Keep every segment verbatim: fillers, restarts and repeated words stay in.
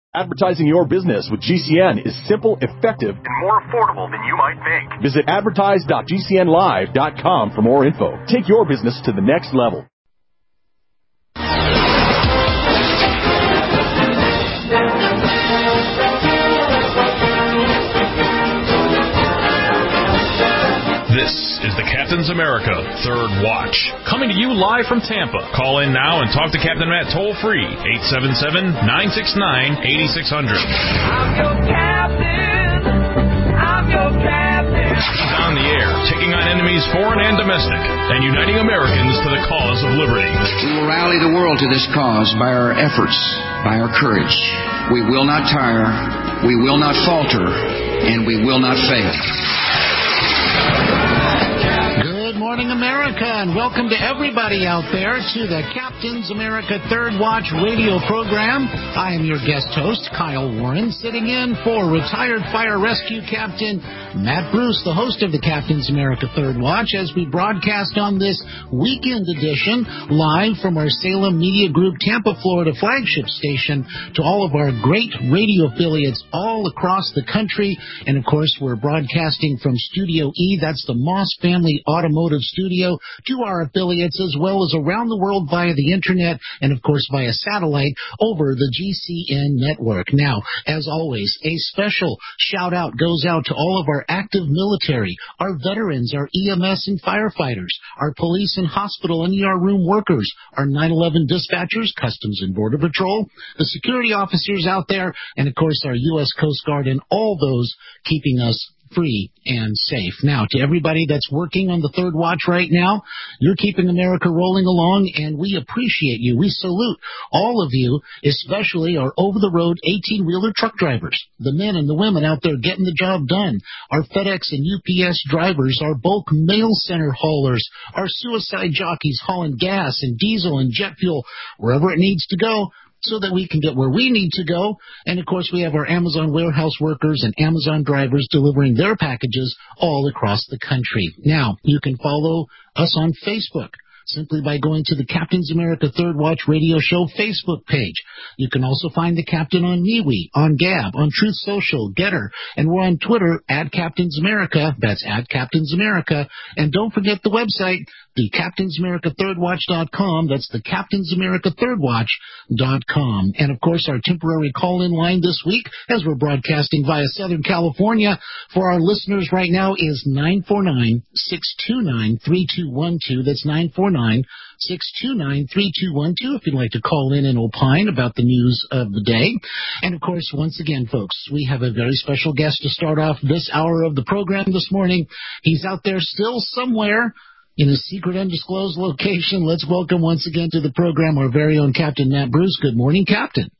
Advertising your business with G C N is simple, effective, and more affordable than you might think. Visit advertise dot g c n live dot com for more info. Take your business to the next level. This is the Captain's America Third Watch, coming to you live from Tampa. Call in now and talk to Captain Matt toll-free, eight seven seven, nine six nine, eight six zero zero. I'm your captain. I'm your captain. He's on the air, taking on enemies foreign and domestic, and uniting Americans to the cause of liberty. We will rally the world to this cause by our efforts, by our courage. We will not tire, we will not falter, and we will not fail. Good morning, America, and welcome to everybody out there to the Captain's America Third Watch radio program. I am your guest host, Kyle Warren, sitting in for retired fire rescue captain Matt Bruce, the host of the Captain's America Third Watch, as we broadcast on this weekend edition live from our Salem Media Group Tampa, Florida flagship station to all of our great radio affiliates all across the country. And, of course, we're broadcasting from Studio E, that's the Moss Family Automotive Studio, to our affiliates as well as around the world via the Internet and, of course, via satellite over the G C N network. Now, as always, a special shout-out goes out to all of our active military, our veterans, our E M S and firefighters, our police and hospital and E R room workers, our nine eleven dispatchers, Customs and Border Patrol, the security officers out there, and, of course, our U S Coast Guard and all those keeping us free and safe. Now, to everybody that's working on the Third Watch right now, you're keeping America rolling along, and we appreciate you. We salute all of you, especially our over-the-road eighteen-wheeler truck drivers, the men and the women out there getting the job done, our FedEx and U P S drivers, our bulk mail center haulers, our suicide jockeys hauling gas and diesel and jet fuel wherever it needs to go, so that we can get where we need to go. And, of course, we have our Amazon warehouse workers and Amazon drivers delivering their packages all across the country. Now, you can follow us on Facebook simply by going to the Captain's America Third Watch Radio Show Facebook page. You can also find the Captain on MeWe, on Gab, on Truth Social, Getter, and we're on Twitter at Captain's America. That's at Captain's America. And don't forget the website, the Captain's America Third Watch dot com. That's the Captain's America Third Watch dot com. And, of course, our temporary call-in line this week, as we're broadcasting via Southern California, for our listeners right now is nine four nine, six two nine, three two one two. That's nine four nine, six two nine, three two one two if you'd like to call in and opine about the news of the day. And, of course, once again, folks, we have a very special guest to start off this hour of the program this morning. He's out there still somewhere in a secret undisclosed location. Let's welcome once again to the program our very own Captain Matt Bruce. Good morning, Captain.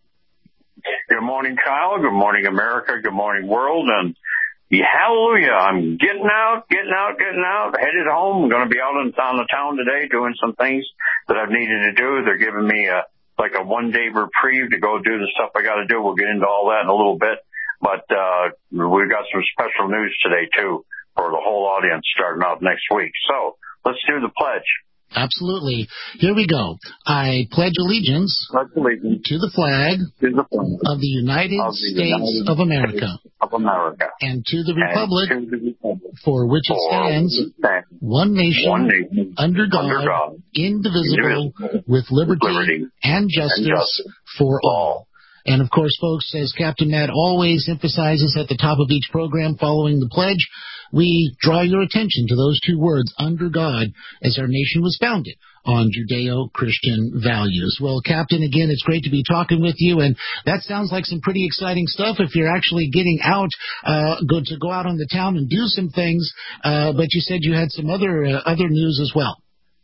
Good morning, Kyle. Good morning, America. Good morning, world. And yeah, hallelujah. I'm getting out, getting out, getting out, headed home. I'm going to be out in, on the town today doing some things that I've needed to do. They're giving me a, like a one-day reprieve to go do the stuff I got to do. We'll get into all that in a little bit. But uh we've got some special news today, too, for the whole audience starting out next week. So let's do the pledge. Absolutely. Here we go. I pledge allegiance, pledge allegiance to the flag, to the flag of the United of the States United of America, of America, and to the republic, to the republic for which it stands, stands one nation, one nation under God, under God indivisible, indivisible, with liberty, liberty and justice, and justice for all. And, of course, folks, as Captain Matt always emphasizes at the top of each program following the pledge, we draw your attention to those two words, under God, as our nation was founded on Judeo-Christian values. Well, Captain, again, it's great to be talking with you, and that sounds like some pretty exciting stuff if you're actually getting out, uh, go to go out on the town and do some things, uh, but you said you had some other, uh, other news as well.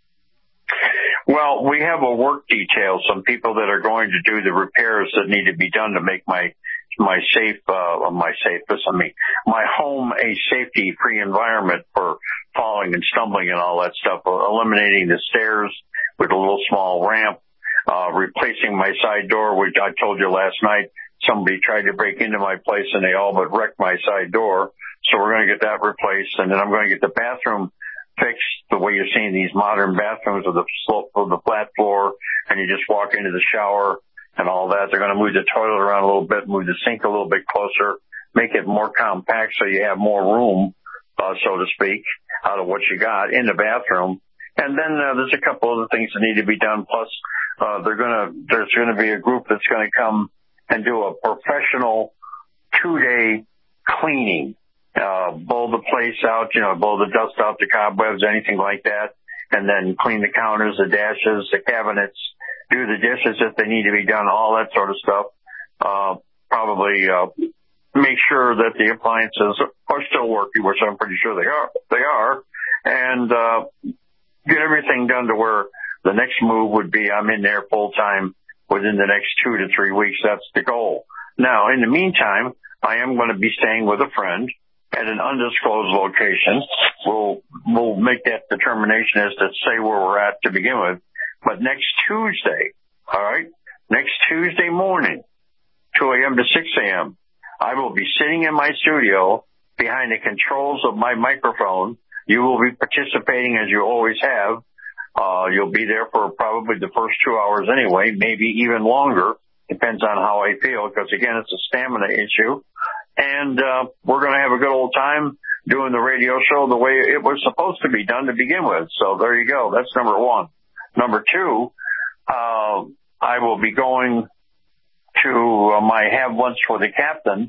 Well, we have a work detail, some people that are going to do the repairs that need to be done to make my my safe, uh, my safest, I mean, my home a safety-free environment for falling and stumbling and all that stuff, eliminating the stairs with a little small ramp, uh, replacing my side door, which I told you last night, somebody tried to break into my place and they all but wrecked my side door. So we're going to get that replaced, and then I'm going to get the bathroom fixed the way you're seeing these modern bathrooms with the slope of the flat floor, and you just walk into the shower and all that. They're going to move the toilet around a little bit, move the sink a little bit closer, make it more compact so you have more room, uh, so to speak, out of what you got in the bathroom. And then uh, there's a couple other things that need to be done. Plus, uh, they're gonna there's going to be a group that's going to come and do a professional two-day cleaning, uh, blow the place out, you know, blow the dust out, the cobwebs, anything like that, and then clean the counters, the dashes, the cabinets, do the dishes if they need to be done, all that sort of stuff. Uh, probably uh, make sure that the appliances are still working, which I'm pretty sure they are. They are, and uh, get everything done to where the next move would be I'm in there full time within the next two to three weeks. That's the goal. Now, in the meantime, I am going to be staying with a friend at an undisclosed location. We'll, we'll make that determination as to say where we're at to begin with. But next Tuesday, all right, next Tuesday morning, two a.m. to six a.m., I will be sitting in my studio behind the controls of my microphone. You will be participating as you always have. Uh, you'll be there for probably the first two hours anyway, maybe even longer. Depends on how I feel, because, again, it's a stamina issue. And uh we're going to have a good old time doing the radio show the way it was supposed to be done to begin with. So there you go. That's number one. Number two, uh I will be going to uh, my Have Lunch for the Captain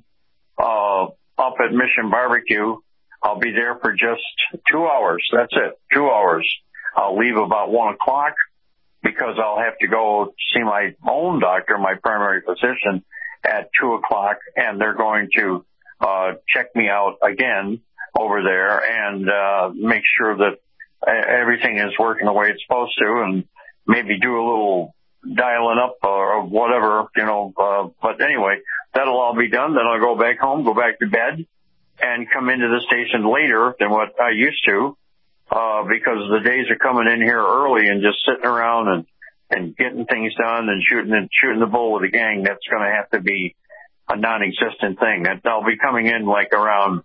uh up at Mission Barbecue. I'll be there for just two hours. That's it, two hours. I'll leave about one o'clock because I'll have to go see my own doctor, my primary physician, at two o'clock, and they're going to uh check me out again over there and uh make sure that everything is working the way it's supposed to, and maybe do a little dialing up or whatever, you know. Uh, but anyway, that'll all be done. Then I'll go back home, go back to bed, and come into the station later than what I used to, uh because the days are coming in here early and just sitting around and and getting things done and shooting and shooting the bull with the gang. That's going to have to be a non-existent thing. That I'll be coming in like around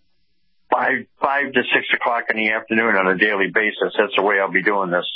five, five to six o'clock in the afternoon on a daily basis. That's the way I'll be doing this.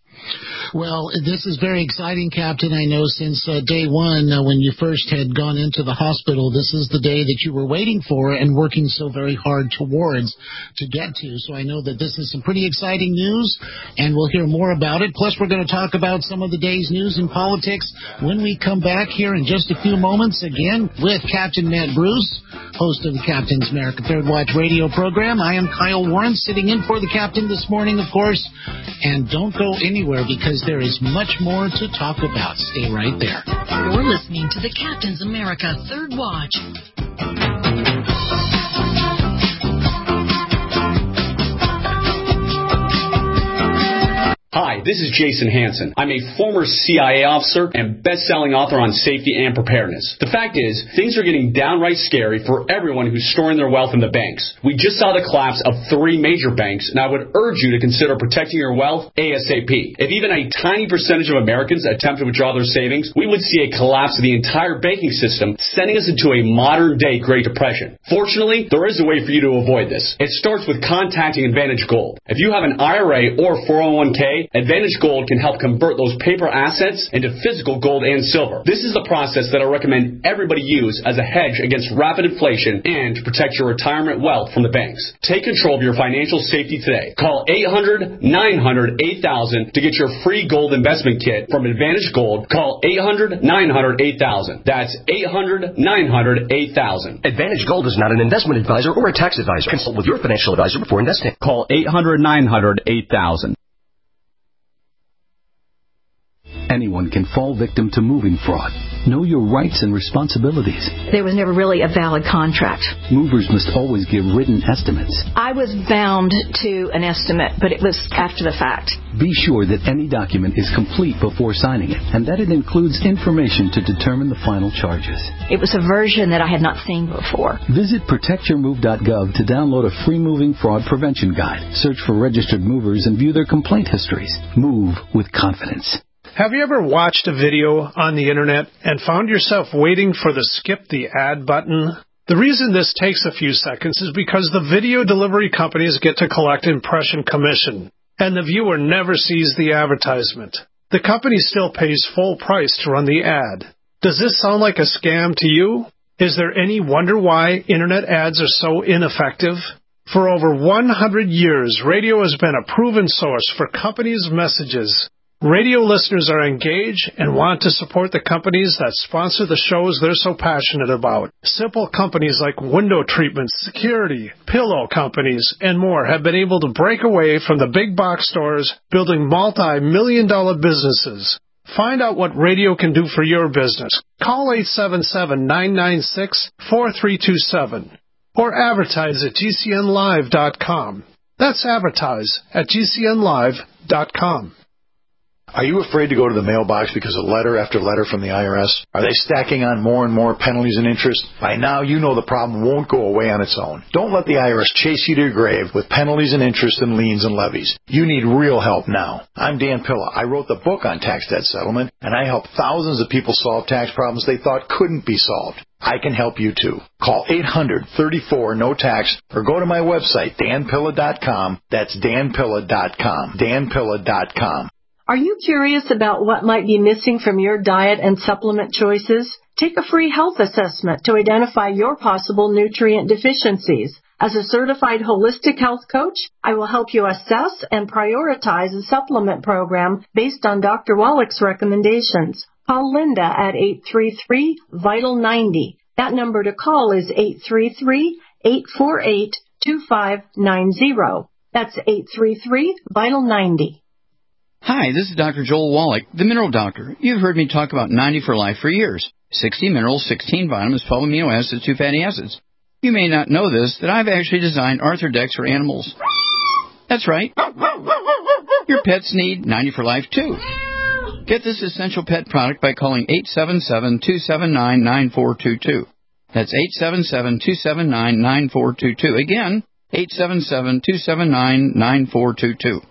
Well, this is very exciting, Captain. I know since uh, day one, uh, when you first had gone into the hospital, this is the day that you were waiting for and working so very hard towards to get to. So I know that this is some pretty exciting news, and we'll hear more about it. Plus, we're going to talk about some of the day's news and politics when we come back here in just a few moments, again, with Captain Matt Bruce, host of the Captain's America Third Watch radio program. I am Kyle Warren, sitting in for the Captain this morning, of course. And don't go anywhere, because there is much more to talk about. Stay right there. You're listening to the Captain's America Third Watch. Hi, this is Jason Hansen. I'm a former C I A officer and best-selling author on safety and preparedness. The fact is, things are getting downright scary for everyone who's storing their wealth in the banks. We just saw the collapse of three major banks, and I would urge you to consider protecting your wealth ASAP. If even a tiny percentage of Americans attempt to withdraw their savings, we would see a collapse of the entire banking system, sending us into a modern-day Great Depression. Fortunately, there is a way for you to avoid this. It starts with contacting Advantage Gold. If you have an I R A or four oh one k, Advantage Gold can help convert those paper assets into physical gold and silver. This is the process that I recommend everybody use as a hedge against rapid inflation and to protect your retirement wealth from the banks. Take control of your financial safety today. Call eight hundred, nine hundred, eight thousand to get your free gold investment kit from Advantage Gold. Call eight hundred, nine hundred, eight thousand. That's eight hundred, nine hundred, eight thousand. Advantage Gold is not an investment advisor or a tax advisor. Consult with your financial advisor before investing. Call eight hundred, nine hundred, eight thousand. Anyone can fall victim to moving fraud. Know your rights and responsibilities. There was never really a valid contract. Movers must always give written estimates. I was bound to an estimate, but it was after the fact. Be sure that any document is complete before signing it, and that it includes information to determine the final charges. It was a version that I had not seen before. Visit protect your move dot gov to download a free moving fraud prevention guide. Search for registered movers and view their complaint histories. Move with confidence. Have you ever watched a video on the internet and found yourself waiting for the skip the ad button? The reason this takes a few seconds is because the video delivery companies get to collect impression commission, and the viewer never sees the advertisement. The company still pays full price to run the ad. Does this sound like a scam to you? Is there any wonder why Internet ads are so ineffective? For over one hundred years, radio has been a proven source for companies' messages. Radio listeners are engaged and want to support the companies that sponsor the shows they're so passionate about. Simple companies like Window Treatment, Security, Pillow Companies, and more have been able to break away from the big box stores, building multi-million dollar businesses. Find out what radio can do for your business. Call eight seven seven, nine nine six, four three two seven or advertise at G C N live dot com. That's advertise at G C N live dot com. Are you afraid to go to the mailbox because of letter after letter from the I R S? Are they stacking on more and more penalties and interest? By now, you know the problem won't go away on its own. Don't let the I R S chase you to your grave with penalties and interest and liens and levies. You need real help now. I'm Dan Pilla. I wrote the book on tax debt settlement, and I help thousands of people solve tax problems they thought couldn't be solved. I can help you, too. Call eight hundred, thirty-four, no tax or go to my website, dan pilla dot com. That's dan pilla dot com. dan pilla dot com. Are you curious about what might be missing from your diet and supplement choices? Take a free health assessment to identify your possible nutrient deficiencies. As a certified holistic health coach, I will help you assess and prioritize a supplement program based on Doctor Wallach's recommendations. Call Linda at eight three three, vital ninety. That number to call is eight three three, eight four eight, two five nine zero. That's eight three three, vital ninety. Hi, this is Doctor Joel Wallach, the Mineral Doctor. You've heard me talk about ninety for Life for years. sixty minerals, sixteen vitamins, twelve amino acids, two fatty acids. You may not know this, that I've actually designed Arthrodex for animals. That's right. Your pets need ninety for Life, too. Get this essential pet product by calling eight seven seven, two seven nine, nine four two two. That's eight seven seven, two seven nine, nine four two two. Again, eight seven seven, two seven nine, nine four two two.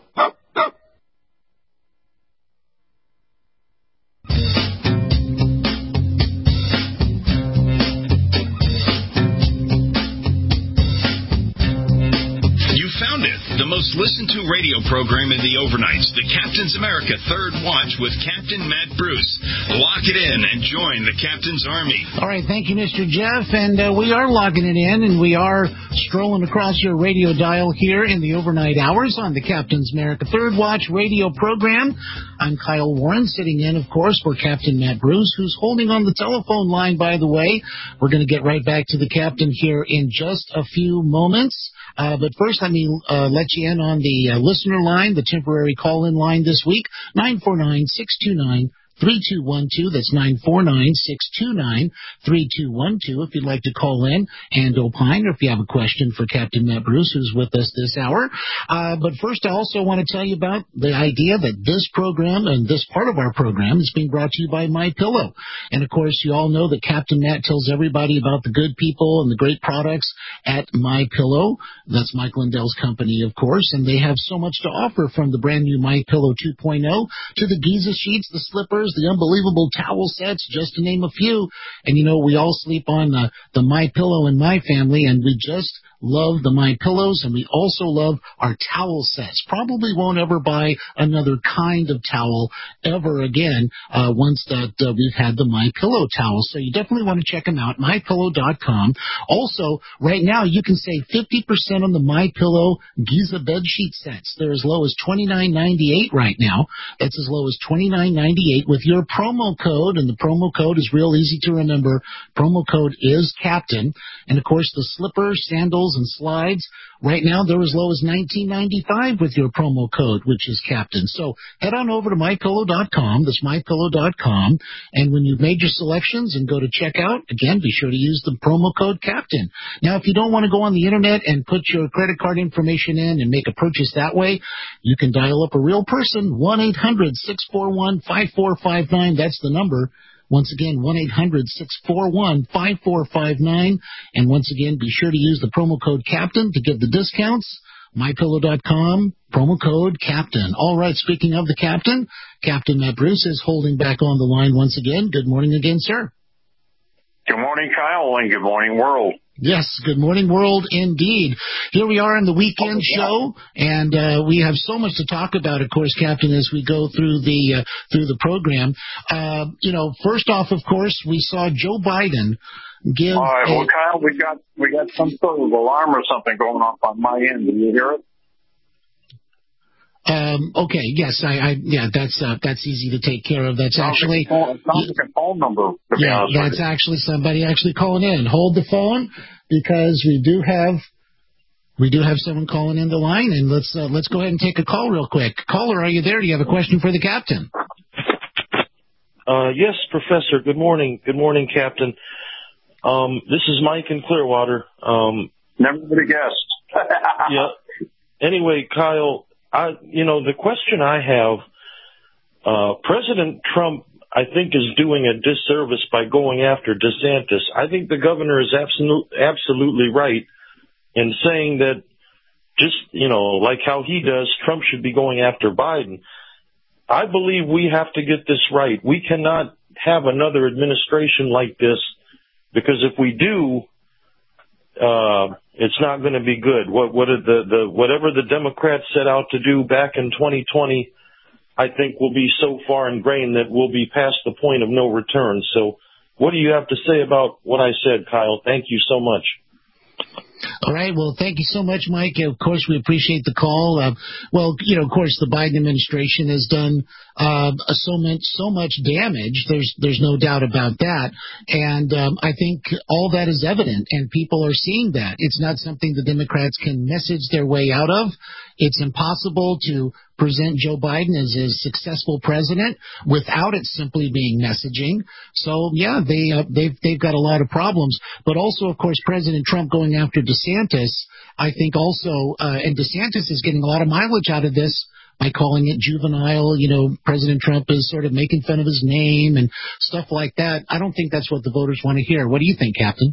The most listened to radio program in the overnights, the Captain's America Third Watch with Captain Matt Bruce. Lock it in and join the Captain's Army. All right, thank you, Mister Jeff. And uh, we are logging it in, and we are strolling across your radio dial here in the overnight hours on the Captain's America Third Watch radio program. I'm Kyle Warren, sitting in, of course, for Captain Matt Bruce, who's holding on the telephone line, by the way. We're going to get right back to the Captain here in just a few moments. Uh, but first, let me uh, let you in on the uh, listener line, the temporary call-in line this week, nine four nine, six two nine, three two one two. That's nine four nine, six two nine, three two one two if you'd like to call in and opine, or if you have a question for Captain Matt Bruce, who's with us this hour. Uh, but first, I also want to tell you about the idea that this program and this part of our program is being brought to you by MyPillow. And, of course, you all know that Captain Matt tells everybody about the good people and the great products at MyPillow. That's Mike Lindell's company, of course, and they have so much to offer, from the brand-new MyPillow two point oh to the Giza sheets, the slippers, the unbelievable towel sets, just to name a few. And, you know, we all sleep on the, the MyPillow in my family, and we just love the MyPillows, and we also love our towel sets. Probably won't ever buy another kind of towel ever again uh, once that uh, we've had the MyPillow towels. So you definitely want to check them out, my pillow dot com. Also, right now, you can save fifty percent on the MyPillow Giza bed sheet sets. They're as low as twenty-nine ninety-eight right now. That's as low as twenty-nine ninety-eight with your promo code, and the promo code is real easy to remember. Promo code is Captain. And, of course, the slippers, sandals, and slides, right now they're as low as nineteen ninety-five with your promo code, which is Captain. So head on over to my pillow dot com, that's my pillow dot com, and when you've made your selections and go to checkout, again, be sure to use the promo code Captain. Now, if you don't want to go on the internet and put your credit card information in and make a purchase that way, you can dial up a real person, one eight hundred, six four one, five four five nine. That's the number. Once again, one eight hundred, six four one, five four five nine. And once again, be sure to use the promo code Captain to get the discounts. my pillow dot com, promo code Captain. All right, speaking of the Captain, Captain Matt Bruce is holding back on the line once again. Good morning again, sir. Good morning, Kyle, and good morning, world. Yes, good morning, world, indeed. Here we are in the weekend show, and uh, we have so much to talk about, of course, Captain, as we go through the uh, through the program. Uh, you know, first off, of course, we saw Joe Biden give. All right, a, well, Kyle, we got we got some sort of alarm or something going off on my end. Do you hear it? Um, okay, yes, I, I yeah, that's uh, that's easy to take care of. That's sounds actually like a phone, it sounds like a phone number. To be yeah, honest that's with you. actually somebody actually calling in. Hold the phone because we do have we do have someone calling in the line, and let's uh, let's go ahead and take a call real quick. Caller, are you there? Do you have a question for the captain? Uh, yes, Professor. Good morning. Good morning, Captain. Um, this is Mike in Clearwater. Um, Never would have guessed. yeah. Anyway, Kyle. I, you know, the question I have, uh, President Trump, I think, is doing a disservice by going after DeSantis. I think the governor is absolute, absolutely right in saying that just, you know, like how he does, Trump should be going after Biden. I believe we have to get this right. We cannot have another administration like this, because if we do, uh, it's not going to be good. What, what are the, the, whatever the Democrats set out to do back in twenty twenty, I think will be so far ingrained that we'll be past the point of no return. So what do you have to say about what I said, Kyle? Thank you so much. All right. Well, thank you so much, Mike. Of course, we appreciate the call. Uh, well, you know, of course, the Biden administration has done uh, so much, so much damage. There's, there's no doubt about that. And um, I think all that is evident, and people are seeing that. It's not something the Democrats can message their way out of. It's impossible to present Joe Biden as a successful president without it simply being messaging. So, yeah, they, uh, they've, they've got a lot of problems. But also, of course, President Trump going after DeSantis, I think also, uh, and DeSantis is getting a lot of mileage out of this by calling it juvenile. You know, President Trump is sort of making fun of his name and stuff like that. I don't think that's what the voters want to hear. What do you think, Captain?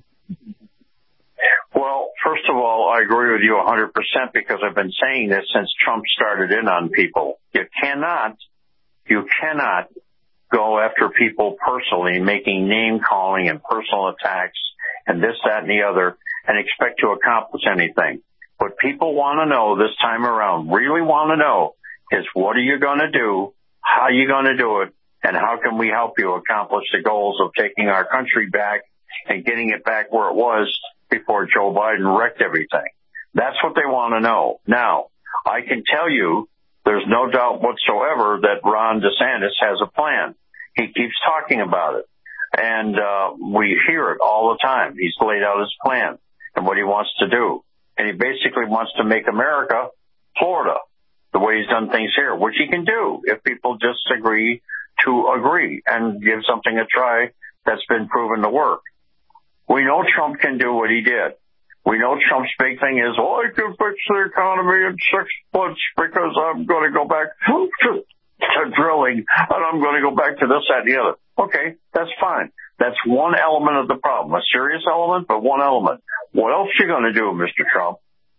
Well, first of all, I agree with you one hundred percent because I've been saying this since Trump started in on people. You cannot, you cannot go after people personally, making name calling and personal attacks and this, that, and the other, and expect to accomplish anything. What people want to know this time around, really want to know, is what are you going to do, how are you going to do it, and how can we help you accomplish the goals of taking our country back and getting it back where it was before Joe Biden wrecked everything. That's what they want to know. Now, I can tell you there's no doubt whatsoever that Ron DeSantis has a plan. He keeps talking about it. And uh we hear it all the time. He's laid out his plan and what he wants to do. And he basically wants to make America Florida, the way he's done things here, which he can do if people just agree to agree and give something a try that's been proven to work. We know Trump can do what he did. We know Trump's big thing is, oh, I can fix the economy in six months because I'm going to go back to, to drilling and I'm going to go back to this, that, and the other. Okay, that's fine. That's one element of the problem, a serious element, but one element. What else are you going to do, Mister Trump?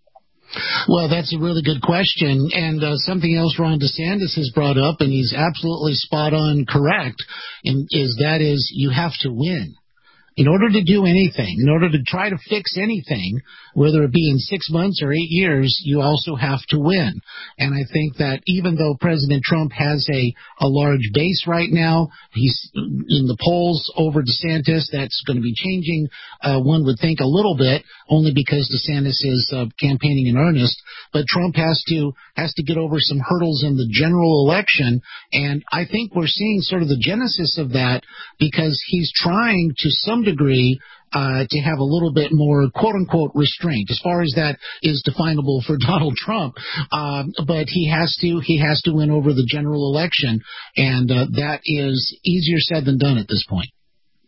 Well, that's a really good question. And uh, something else Ron DeSantis has brought up, and he's absolutely spot on correct, and is that is you have to win. In order to do anything, in order to try to fix anything, whether it be in six months or eight years, you also have to win. And I think that even though President Trump has a, a large base right now, he's in the polls over DeSantis. That's going to be changing, uh, one would think, a little bit, only because DeSantis is uh, campaigning in earnest. But Trump has to has to get over some hurdles in the general election. And I think we're seeing sort of the genesis of that because he's trying to some degree uh, to have a little bit more quote-unquote restraint as far as that is definable for Donald Trump. Um, but he has to he has to win over the general election, and uh, that is easier said than done at this point.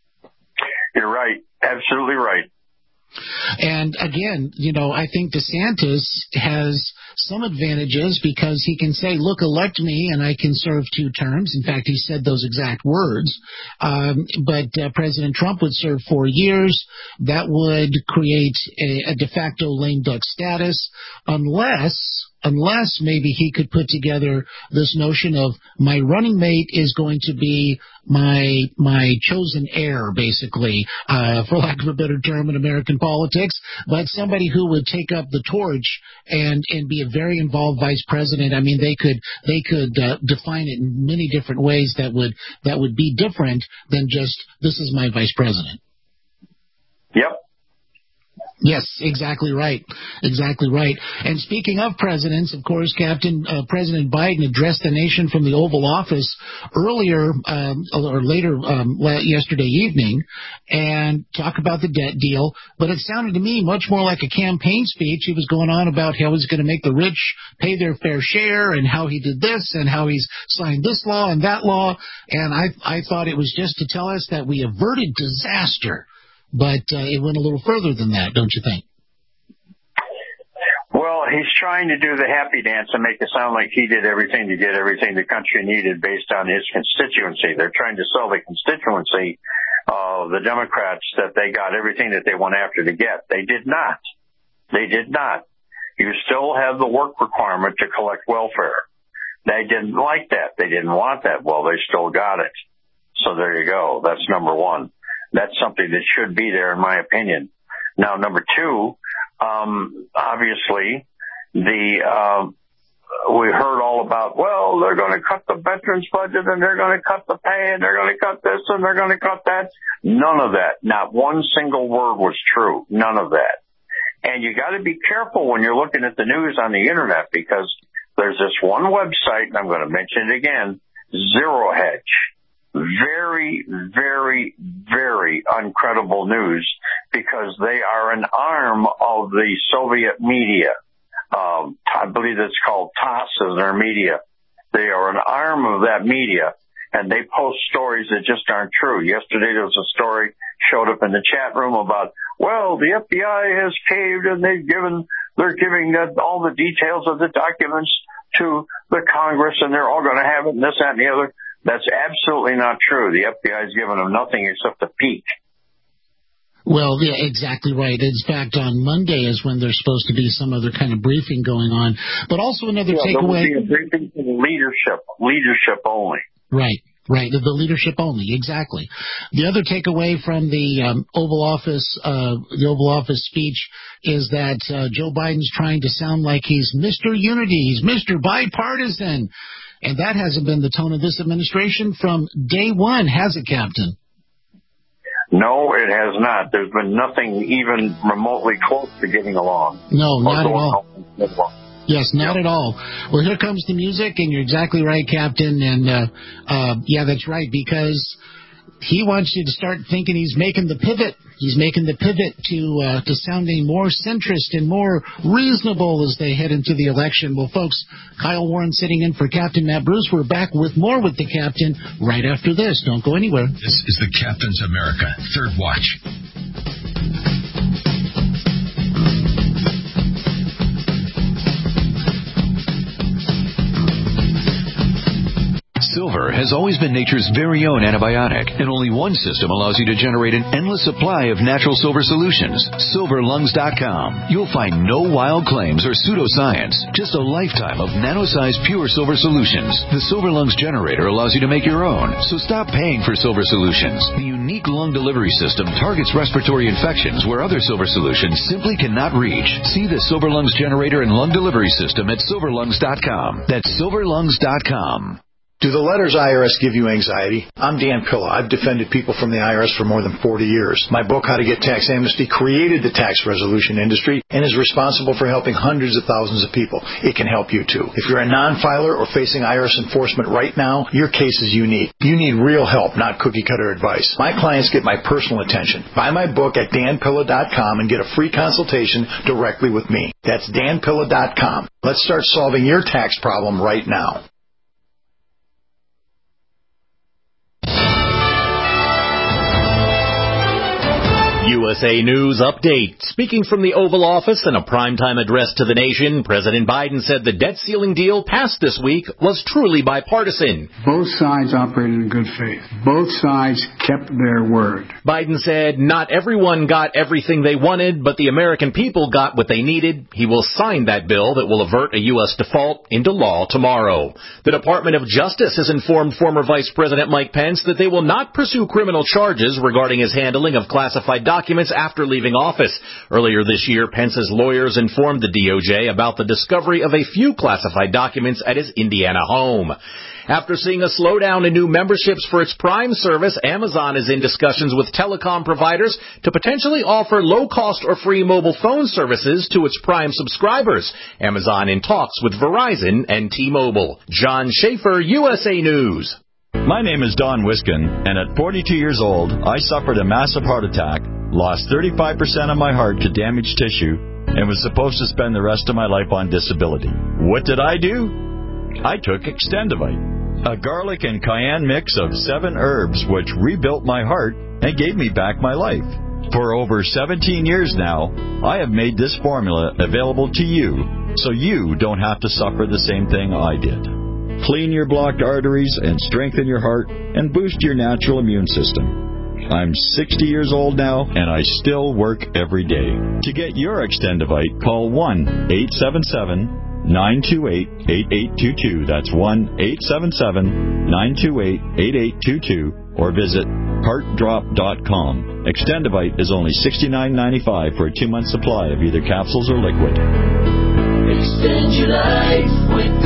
You're right. Absolutely right. And again, you know, I think DeSantis has some advantages because he can say, look, elect me and I can serve two terms. In fact, he said those exact words. Um, but uh, President Trump would serve four years. That would create a, a de facto lame duck status unless unless maybe he could put together this notion of my running mate is going to be my my chosen heir, basically, uh, for lack of a better term in American politics, but somebody who would take up the torch and and be a very involved vice president. I mean, they could they could uh, define it in many different ways that would that would be different than just this is my vice president. Yep. Yes, exactly right. Exactly right. And speaking of presidents, of course, Captain, uh, President Biden addressed the nation from the Oval Office earlier um, or later um, yesterday evening and talk about the debt deal. But it sounded to me much more like a campaign speech. He was going on about how he's going to make the rich pay their fair share and how he did this and how he's signed this law and that law. And I, I thought it was just to tell us that we averted disaster. But uh, it went a little further than that, don't you think? Well, he's trying to do the happy dance and make it sound like he did everything to get everything the country needed based on his constituency. They're trying to sell the constituency of the Democrats that they got everything that they went after to get. They did not. They did not. You still have the work requirement to collect welfare. They didn't like that. They didn't want that. Well, they still got it. So there you go. That's number one. That's something that should be there, in my opinion. Now, number two, um, obviously, the uh, we heard all about, well, they're going to cut the veterans budget and they're going to cut the pay and they're going to cut this and they're going to cut that. None of that. Not one single word was true. None of that. And you got to be careful when you're looking at the news on the Internet because there's this one website, and I'm going to mention it again, Zero Hedge. Very, very, very uncredible news because they are an arm of the Soviet media. Um, I believe it's called TASS as their media. They are an arm of that media, and they post stories that just aren't true. Yesterday there was a story showed up in the chat room about, well, the F B I has caved and they've given, they're giving uh, all the details of the documents to the Congress and they're all going to have it and this, that, and the other. That's absolutely not true. The F B I has given them nothing except a peek. Well, yeah, exactly right. In fact, on Monday is when there's supposed to be some other kind of briefing going on. But also another yeah, takeaway. There will be a briefing for the leadership, leadership only. Right. Right, the, the leadership only, exactly. The other takeaway from the um, Oval Office, uh, the Oval Office speech is that uh, Joe Biden's trying to sound like he's Mister Unity, he's Mister Bipartisan, and that hasn't been the tone of this administration from day one, has it, Captain? No, it has not. There's been nothing even remotely close to getting along. No, not at all. Yes, not at all. Well, here comes the music, and you're exactly right, Captain. And, uh, uh, yeah, that's right, because he wants you to start thinking he's making the pivot. He's making the pivot to uh, to sounding more centrist and more reasonable as they head into the election. Well, folks, Kyle Warren sitting in for Captain Matt Bruce. We're back with more with the Captain right after this. Don't go anywhere. This is the Captain's America Third Watch. Silver has always been nature's very own antibiotic, and only one system allows you to generate an endless supply of natural silver solutions. silver lungs dot com. You'll find no wild claims or pseudoscience, just a lifetime of nano-sized pure silver solutions. The Silver Lungs generator allows you to make your own, so stop paying for silver solutions. The unique lung delivery system targets respiratory infections where other silver solutions simply cannot reach. See the Silver Lungs generator and lung delivery system at silver lungs dot com. That's silver lungs dot com. Do the letters I R S give you anxiety? I'm Dan Pilla. I've defended people from the I R S for more than forty years. My book, How to Get Tax Amnesty, created the tax resolution industry and is responsible for helping hundreds of thousands of people. It can help you, too. If you're a non-filer or facing I R S enforcement right now, your case is unique. You need real help, not cookie-cutter advice. My clients get my personal attention. Buy my book at dan pilla dot com and get a free consultation directly with me. That's dan pilla dot com. Let's start solving your tax problem right now. U U S A News Update. Speaking from the Oval Office in a primetime address to the nation, President Biden said the debt ceiling deal passed this week was truly bipartisan. Both sides operated in good faith. Both sides kept their word. Biden said not everyone got everything they wanted, but the American people got what they needed. He will sign that bill that will avert a U S default into law tomorrow. The Department of Justice has informed former Vice President Mike Pence that they will not pursue criminal charges regarding his handling of classified documents after leaving office. Earlier this year, Pence's lawyers informed the D O J about the discovery of a few classified documents at his Indiana home. After seeing a slowdown in new memberships for its Prime service, Amazon is in discussions with telecom providers to potentially offer low-cost or free mobile phone services to its Prime subscribers. Amazon in talks with Verizon and T-Mobile. John Schaefer, U S A News. My name is Don Wiskin, and at forty-two years old, I suffered a massive heart attack, lost thirty-five percent of my heart to damaged tissue, and was supposed to spend the rest of my life on disability. What did I do? I took Extendivite, a garlic and cayenne mix of seven herbs which rebuilt my heart and gave me back my life. For over seventeen years now, I have made this formula available to you, so you don't have to suffer the same thing I did. Clean your blocked arteries and strengthen your heart and boost your natural immune system. I'm sixty years old now, and I still work every day. To get your Extendivite, call one eight seven seven, nine two eight, eight eight two two. That's one eight seven seven, nine two eight, eight eight two two, or visit heart drop dot com. Extendivite is only sixty-nine ninety-five for a two-month supply of either capsules or liquid. Extend your life with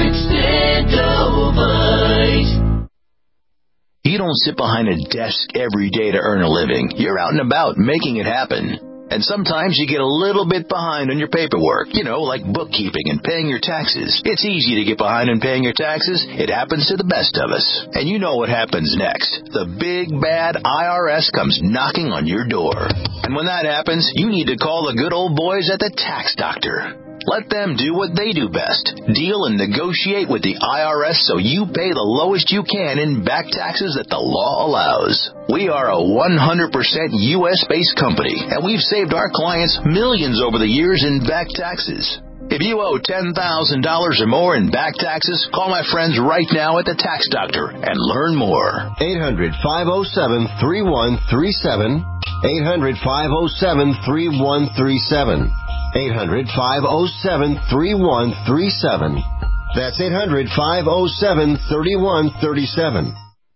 Extendovite. You don't sit behind a desk every day to earn a living. You're out and about making it happen. And sometimes you get a little bit behind on your paperwork, you know, like bookkeeping and paying your taxes. It's easy to get behind on paying your taxes. It happens to the best of us. And you know what happens next. The big, bad I R S comes knocking on your door. And when that happens, you need to call the good old boys at the Tax Doctor. Let them do what they do best. Deal and negotiate with the I R S so you pay the lowest you can in back taxes that the law allows. We are a one hundred percent U S-based company, and we've saved our clients millions over the years in back taxes. If you owe ten thousand dollars or more in back taxes, call my friends right now at the Tax Doctor and learn more. eight hundred, five oh seven, three one three seven. eight hundred, five oh seven, three one three seven. eight hundred, five oh seven, three one three seven. That's eight hundred, five oh seven, three one three seven.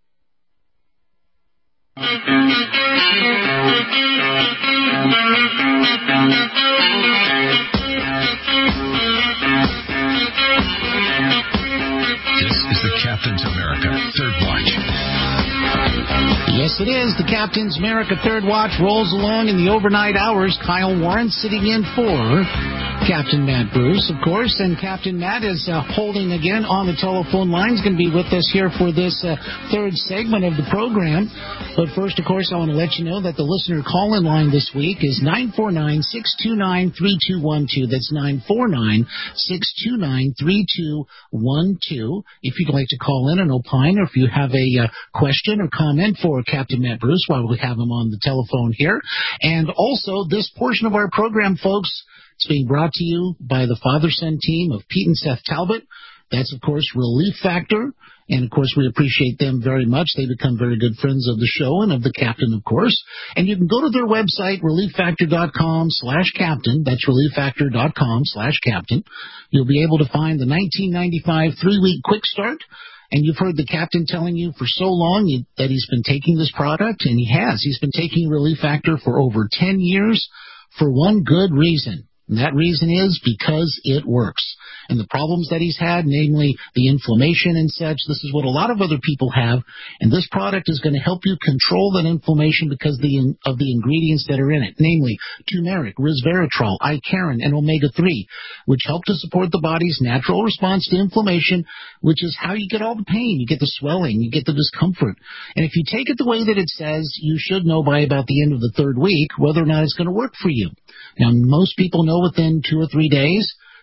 This is the Captain's America Third Watch. Yes, it is. The Captain's America Third Watch rolls along in the overnight hours. Kyle Warren sitting in for Captain Matt Bruce, of course. And Captain Matt is uh, holding again on the telephone line. He's going to be with us here for this uh, third segment of the program. But first, of course, I want to let you know that the listener call-in line this week is nine four nine, six two nine, three two one two. That's nine four nine, six two nine, three two one two. If you'd like to call in and opine, or if you have a uh, question or comment for Captain Matt Bruce while we have him on the telephone here. And also, this portion of our program, folks, it's being brought to you by the father-son team of Pete and Seth Talbot. That's, of course, Relief Factor. And, of course, we appreciate them very much. They become very good friends of the show and of the captain, of course. And you can go to their website, relief factor dot com slash captain. That's relief factor dot com slash captain. You'll be able to find the nineteen ninety-five three-week quick start. And you've heard the captain telling you for so long that he's been taking this product, and he has. He's been taking Relief Factor for over ten years for one good reason. And that reason is because it works. And the problems that he's had, namely the inflammation and such, this is what a lot of other people have. And this product is going to help you control that inflammation because the, of the ingredients that are in it, namely turmeric, resveratrol, icariin, and omega three, which help to support the body's natural response to inflammation, which is how you get all the pain. You get the swelling, you get the discomfort. And if you take it the way that it says, you should know by about the end of the third week whether or not it's going to work for you. Now, most people know within two or three days.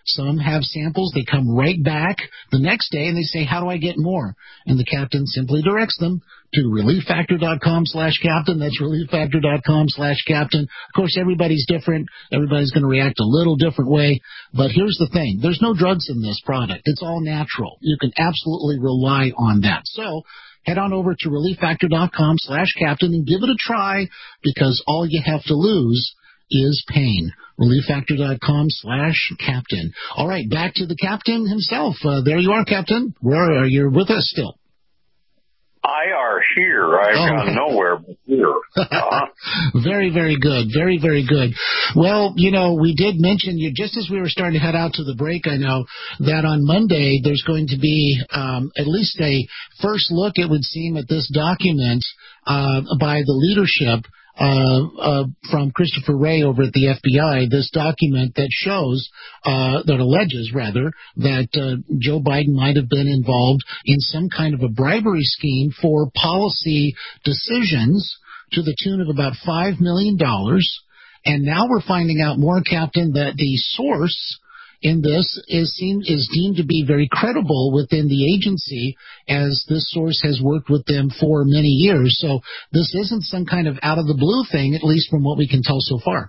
Some have samples. They come right back the next day, and they say, how do I get more? And the captain simply directs them to relieffactor.com slash captain. That's relieffactor.com slash captain. Of course, everybody's different. Everybody's going to react a little different way. But here's the thing. There's no drugs in this product. It's all natural. You can absolutely rely on that. So head on over to relieffactor.com slash captain and give it a try, because all you have to lose is pain. relieffactor.com slash captain. All right, back to the captain himself. Uh, there you are, Captain. Where are you with us still? I are here. I've oh, gone nowhere but here. Uh-huh. Very, very good. Very, very good. Well, you know, we did mention, you just as we were starting to head out to the break, I know, that on Monday there's going to be um, at least a first look, it would seem, at this document uh, by the leadership Uh, uh, from Christopher Wray over at the F B I, this document that shows, uh, that alleges, rather, that uh, Joe Biden might have been involved in some kind of a bribery scheme for policy decisions to the tune of about five million dollars. And now we're finding out more, Captain, that the source in this is seen, is deemed to be very credible within the agency, as this source has worked with them for many years. So this isn't some kind of out-of-the-blue thing, at least from what we can tell so far.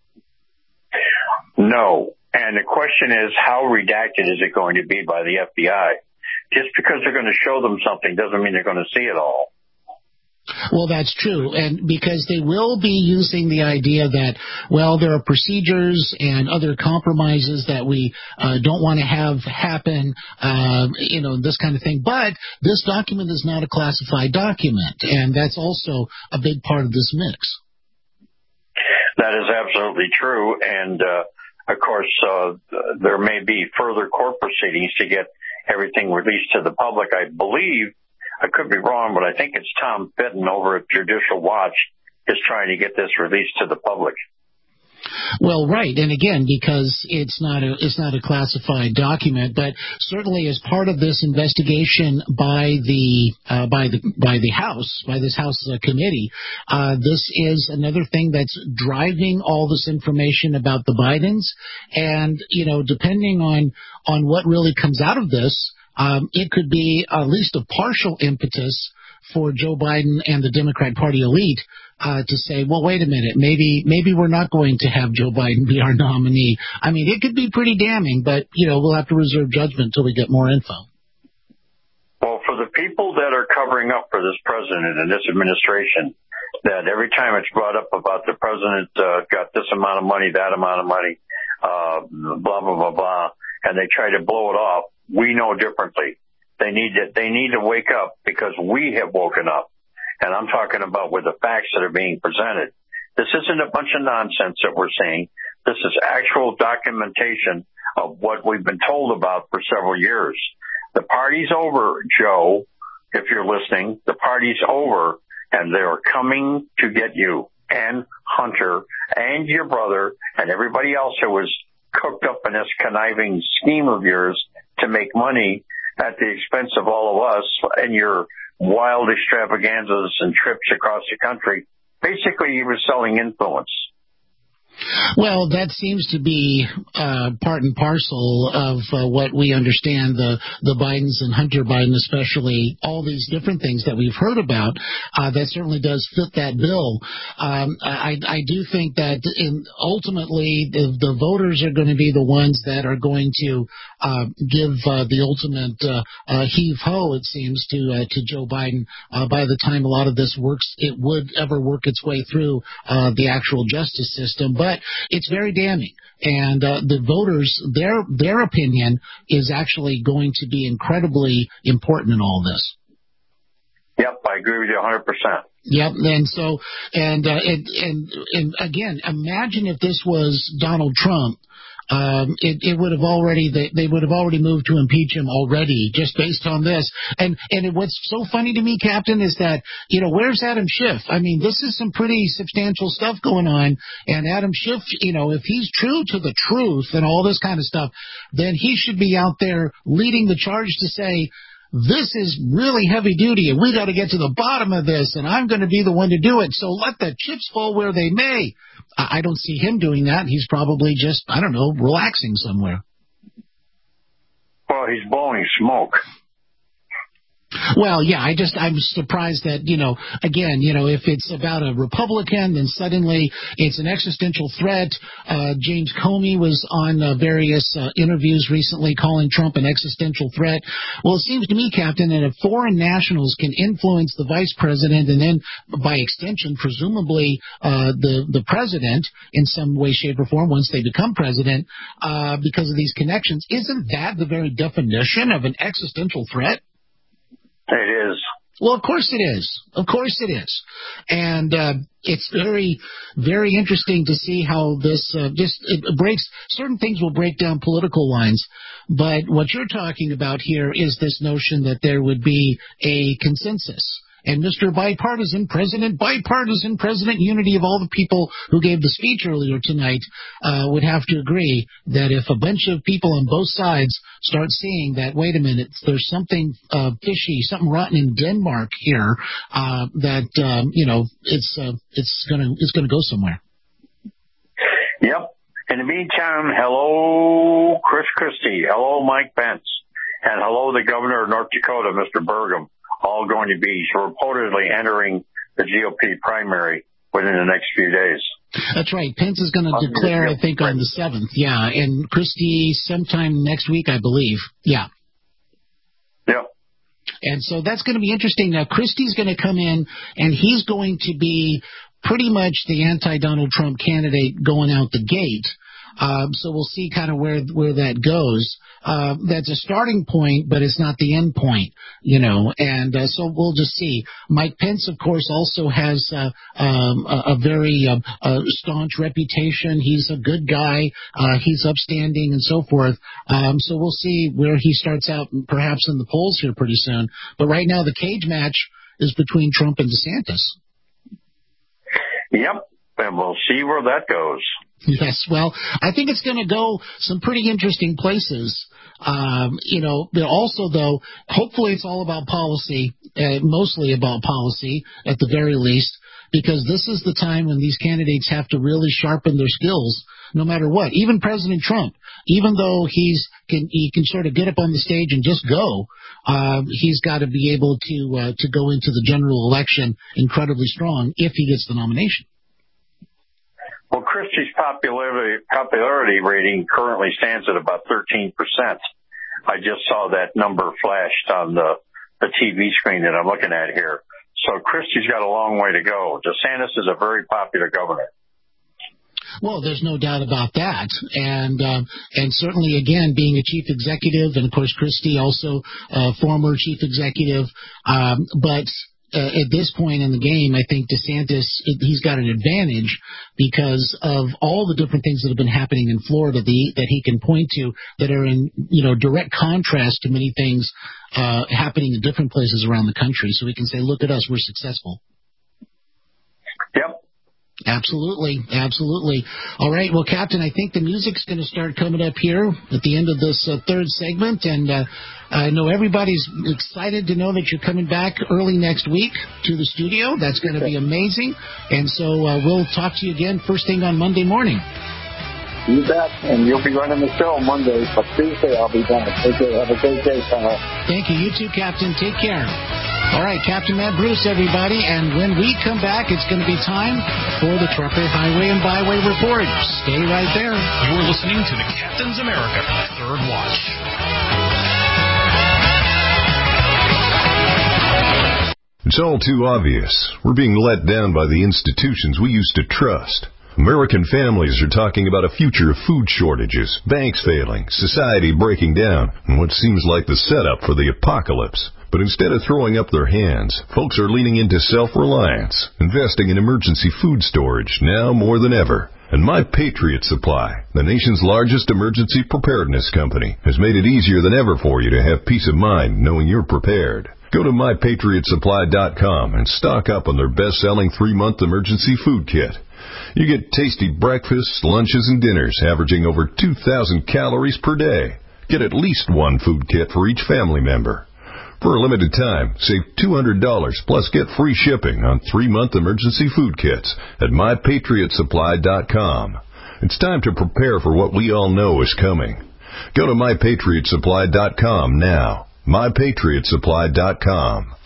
No. And the question is, how redacted is it going to be by the F B I? Just because they're going to show them something doesn't mean they're going to see it all. Well, that's true, and because they will be using the idea that, well, there are procedures and other compromises that we uh, don't want to have happen, uh, you know, this kind of thing. But this document is not a classified document, and that's also a big part of this mix. That is absolutely true, and, uh, of course, uh, there may be further court proceedings to get everything released to the public. I believe, I could be wrong, but I think it's Tom Fitton over at Judicial Watch is trying to get this released to the public. Well, right, and again, because it's not a it's not a classified document, but certainly as part of this investigation by the uh, by the by the House, by this House uh, committee, uh, this is another thing that's driving all this information about the Bidens, and you know, depending on on what really comes out of this. Um, it could be at least a partial impetus for Joe Biden and the Democrat Party elite uh, to say, well, wait a minute, maybe maybe we're not going to have Joe Biden be our nominee. I mean, it could be pretty damning, but, you know, we'll have to reserve judgment until we get more info. Well, for the people that are covering up for this president and this administration, that every time it's brought up about the president uh, got this amount of money, that amount of money, uh, blah, blah, blah, blah, and they try to blow it off, we know differently. They need to, they need to wake up, because we have woken up. And I'm talking about with the facts that are being presented. This isn't a bunch of nonsense that we're seeing. This is actual documentation of what we've been told about for several years. The party's over, Joe, if you're listening. The party's over, and they're coming to get you and Hunter and your brother and everybody else who was cooked up in this conniving scheme of yours to make money at the expense of all of us and your wild extravaganzas and trips across the country. Basically, he was selling influence. Well, that seems to be uh, part and parcel of uh, what we understand the, the Bidens and Hunter Biden, especially all these different things that we've heard about. Uh, that certainly does fit that bill. Um, I, I do think that in, ultimately the, the voters are going to be the ones that are going to uh, give uh, the ultimate uh, uh, heave-ho, it seems, to uh, to Joe Biden uh, by the time a lot of this works, it would ever work its way through uh, the actual justice system. But But it's very damning, and uh, the voters, their their opinion is actually going to be incredibly important in all this. Yep, I agree with you one hundred percent. Yep, and so, and, uh, and, and, and again, imagine if this was Donald Trump. Um, it, it would have already, they, they would have already moved to impeach him already, just based on this. And, and what's so funny to me, Captain, is that, you know, where's Adam Schiff? I mean, this is some pretty substantial stuff going on. And Adam Schiff, you know, if he's true to the truth and all this kind of stuff, then he should be out there leading the charge to say, this is really heavy duty, and we got to get to the bottom of this, and I'm going to be the one to do it, so let the chips fall where they may. I don't see him doing that. He's probably just, I don't know, relaxing somewhere. Well, he's blowing smoke. Well, yeah, I just, I'm surprised that, you know, again, you know, if it's about a Republican, then suddenly it's an existential threat. Uh, James Comey was on uh, various uh, interviews recently calling Trump an existential threat. Well, it seems to me, Captain, that if foreign nationals can influence the vice president and then, by extension, presumably uh, the, the president in some way, shape, or form once they become president, uh, because of these connections, isn't that the very definition of an existential threat? It is. Well, of course it is. Of course it is. And uh, it's very, very interesting to see how this uh, just it breaks. Certain things will break down political lines. But what you're talking about here is this notion that there would be a consensus. And Mister Bipartisan, President Bipartisan, President Unity of all the people who gave the speech earlier tonight uh, would have to agree that if a bunch of people on both sides start seeing that, wait a minute, there's something uh, fishy, something rotten in Denmark here, uh, that, um, you know, it's uh, it's going to it's gonna go somewhere. Yep. In the meantime, hello, Chris Christie. Hello, Mike Pence. And hello, the governor of North Dakota, Mister Burgum. All going to be reportedly entering the G O P primary within the next few days. That's right. Pence is going to declare, I think, on the seventh. Yeah, and Christie sometime next week, I believe. Yeah. Yep. And so that's going to be interesting. Now, Christie's going to come in, and he's going to be pretty much the anti-Donald Trump candidate going out the gate. Uh, so we'll see kind of where where that goes. Uh, that's a starting point, but it's not the end point, you know. And uh, so we'll just see. Mike Pence, of course, also has uh, um, a, a very uh, uh, staunch reputation. He's a good guy. Uh, he's upstanding and so forth. Um, so we'll see where he starts out, perhaps in the polls here pretty soon. But right now, the cage match is between Trump and DeSantis. Yep, and we'll see where that goes. Yes, well, I think it's going to go some pretty interesting places. Um, you know, but also, though, hopefully it's all about policy, uh, mostly about policy at the very least, because this is the time when these candidates have to really sharpen their skills, no matter what. Even President Trump, even though he's can he can sort of get up on the stage and just go, uh, he's got to be able to uh, to go into the general election incredibly strong if he gets the nomination. Well, Christie's popularity popularity rating currently stands at about thirteen percent. I just saw that number flashed on the, the T V screen that I'm looking at here. So Christie's got a long way to go. DeSantis is a very popular governor. Well, there's no doubt about that. And uh, and certainly, again, being a chief executive, and, of course, Christie also uh, former chief executive. Um, but uh, at this point in the game, I think DeSantis, he's got an advantage because of all the different things that have been happening in Florida the, that he can point to that are in, you know, direct contrast to many things uh, happening in different places around the country. So we can say, look at us, we're successful. Yep. Absolutely, absolutely. All right, well, Captain, I think the music's going to start coming up here at the end of this uh, third segment, and uh, I know everybody's excited to know that you're coming back early next week to the studio. That's going to be amazing, and so uh, we'll talk to you again first thing on Monday morning. You bet, and you'll be running the show Monday, but Tuesday I'll be back. Okay, have a great day, Kyle. Thank you. You too, Captain. Take care. All right, Captain Matt Bruce, everybody, and when we come back, it's going to be time for the Trucker Highway and Byway Report. Stay right there. You're listening to the Captain's America Third Watch. It's all too obvious. We're being let down by the institutions we used to trust. American families are talking about a future of food shortages, banks failing, society breaking down, and what seems like the setup for the apocalypse. But instead of throwing up their hands, folks are leaning into self-reliance, investing in emergency food storage now more than ever. And My Patriot Supply, the nation's largest emergency preparedness company, has made it easier than ever for you to have peace of mind knowing you're prepared. Go to my patriot supply dot com and stock up on their best-selling three-month emergency food kit. You get tasty breakfasts, lunches, and dinners averaging over two thousand calories per day. Get at least one food kit for each family member. For a limited time, save two hundred dollars plus get free shipping on three-month emergency food kits at my patriot supply dot com. It's time to prepare for what we all know is coming. Go to my patriot supply dot com now. my patriot supply dot com.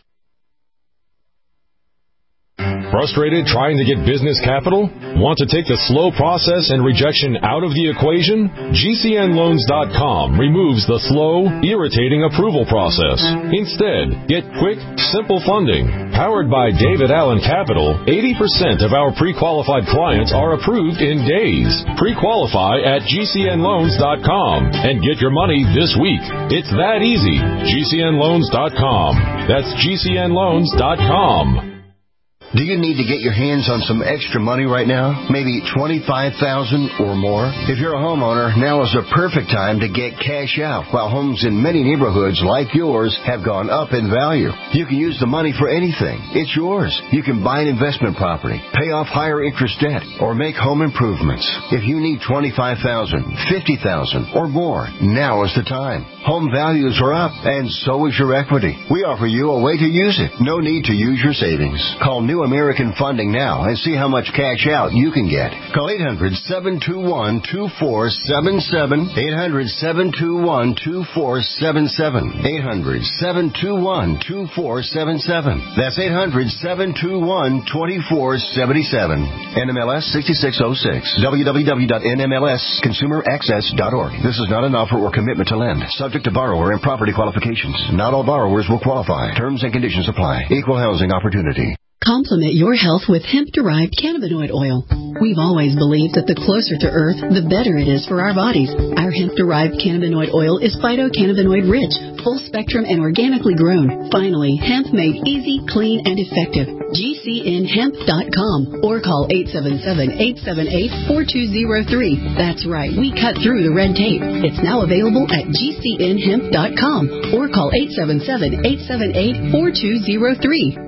Frustrated trying to get business capital? Want to take the slow process and rejection out of the equation? G C N loans dot com removes the slow, irritating approval process. Instead, get quick, simple funding. Powered by David Allen Capital, eighty percent of our pre-qualified clients are approved in days. Pre-qualify at G C N loans dot com and get your money this week. It's that easy. G C N loans dot com. That's G C N loans dot com. Do you need to get your hands on some extra money right now? Maybe twenty-five thousand dollars or more? If you're a homeowner, now is the perfect time to get cash out, while homes in many neighborhoods like yours have gone up in value. You can use the money for anything. It's yours. You can buy an investment property, pay off higher interest debt, or make home improvements. If you need twenty-five thousand dollars, fifty thousand dollars, or more, now is the time. Home values are up, and so is your equity. We offer you a way to use it. No need to use your savings. Call New American Funding now and see how much cash out you can get. Call eight hundred, seven two one, two four seven seven, eight hundred, seven two one, two four seven seven, eight hundred, seven two one, two four seven seven. That's eight hundred, seven two one, two four seven seven. N M L S sixty-six oh six. w w w dot n m l s consumer access dot org. This is not an offer or commitment to lend. Subject to borrower and property qualifications. Not all borrowers will qualify. Terms and conditions apply. Equal housing opportunity. Complement your health with hemp-derived cannabinoid oil. We've always believed that the closer to Earth, the better it is for our bodies. Our hemp-derived cannabinoid oil is phytocannabinoid-rich, full-spectrum, and organically grown. Finally, hemp made easy, clean, and effective. G C N hemp dot com or call eight seven seven, eight seven eight, four two zero three. That's right, we cut through the red tape. It's now available at G C N hemp dot com or call eight seven seven, eight seven eight, four two zero three.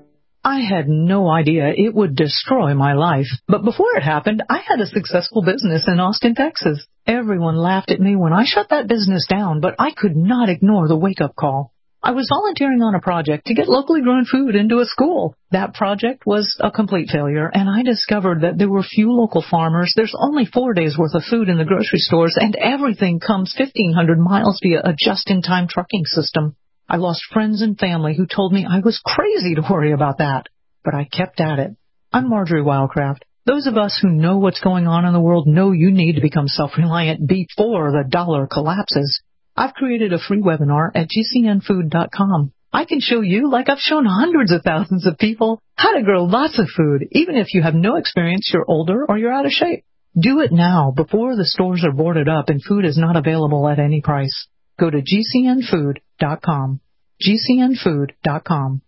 I had no idea it would destroy my life. But before it happened, I had a successful business in Austin, Texas. Everyone laughed at me when I shut that business down, but I could not ignore the wake-up call. I was volunteering on a project to get locally grown food into a school. That project was a complete failure, and I discovered that there were few local farmers. There's only four days' worth of food in the grocery stores, and everything comes fifteen hundred miles via a just-in-time trucking system. I lost friends and family who told me I was crazy to worry about that. But I kept at it. I'm Marjorie Wildcraft. Those of us who know what's going on in the world know you need to become self-reliant before the dollar collapses. I've created a free webinar at G C N food dot com. I can show you, like I've shown hundreds of thousands of people, how to grow lots of food, even if you have no experience, you're older, or you're out of shape. Do it now, before the stores are boarded up and food is not available at any price. Go to G C N food dot com. G C N food dot com.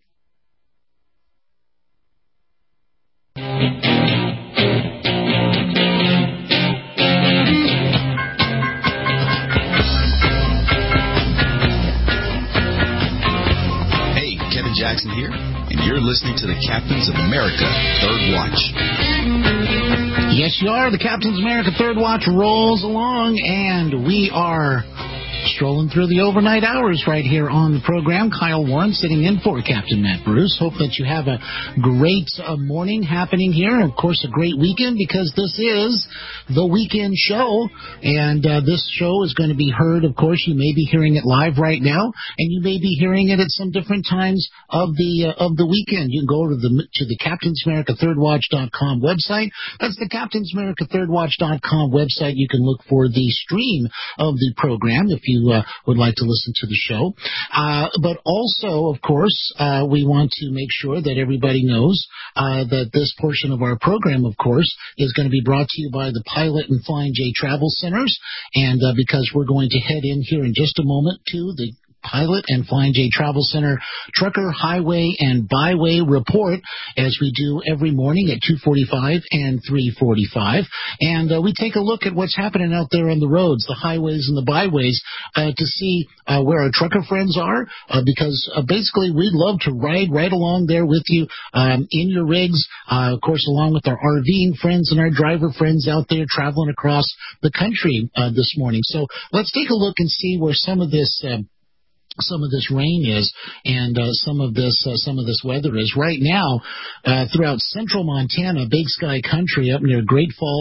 Hey, Kevin Jackson here, and you're listening to the Captains of America Third Watch. Yes, you are. The Captains of America Third Watch rolls along, and we are strolling through the overnight hours right here on the program. Kyle Warren sitting in for Captain Matt Bruce. Hope that you have a great uh, morning happening here. Of course, a great weekend, because this is the weekend show. And uh, this show is going to be heard, of course. You may be hearing it live right now, and you may be hearing it at some different times of the uh, of the weekend. You can go to the to the Captains America Third Watch dot com website. That's the Captains America Third Watch dot com website. You can look for the stream of the program if you uh, would like to listen to the show. Uh, but also, of course, uh, we want to make sure that everybody knows uh, that this portion of our program, of course, is going to be brought to you by the Pilot and Flying J Travel Centers. And uh, because we're going to head in here in just a moment to the Pilot and Flying J Travel Center Trucker, Highway, and Byway Report, as we do every morning at two forty-five and three forty-five. And uh, we take a look at what's happening out there on the roads, the highways and the byways, uh, to see uh, where our trucker friends are, uh, because uh, basically we'd love to ride right along there with you um, in your rigs, uh, of course, along with our RVing friends and our driver friends out there traveling across the country uh, this morning. So let's take a look and see where some of this uh, some of this rain is, and uh, some of this uh, some of this weather is. Right now, uh, throughout central Montana, Big Sky Country, up near Great Falls,